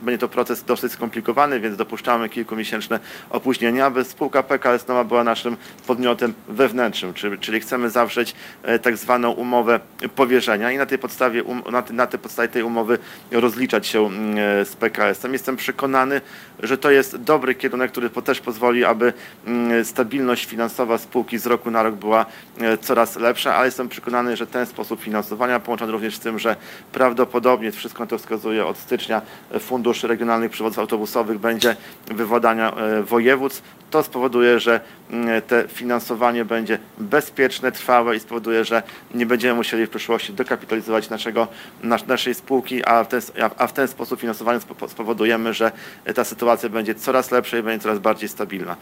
Będzie to proces dosyć skomplikowany, więc dopuszczamy kilkumiesięczne opóźnienia, aby spółka PKS Nova była naszym podmiotem wewnętrznym, czyli chcemy zawrzeć tak zwaną umowę powierzenia i na tej podstawie, tej umowy rozliczać się z PKS-em. Jestem przekonany, że to jest dobry kierunek, który też pozwoli, aby stabilność finansowa spółki z roku na rok była coraz lepsza, ale jestem przekonany, że ten sposób finansowania, połączony również z tym, że prawdopodobnie wszystko to wskazuje od stycznia Fundusz Regionalnych Przewozów Autobusowych będzie wywładania województw, to spowoduje, że te finansowanie będzie bezpieczne, trwałe i spowoduje, że nie będziemy musieli w przyszłości dokapitalizować naszej spółki, a w ten sposób finansowanie spowodujemy, że ta sytuacja będzie coraz lepsza i będzie coraz bardziej stabilna.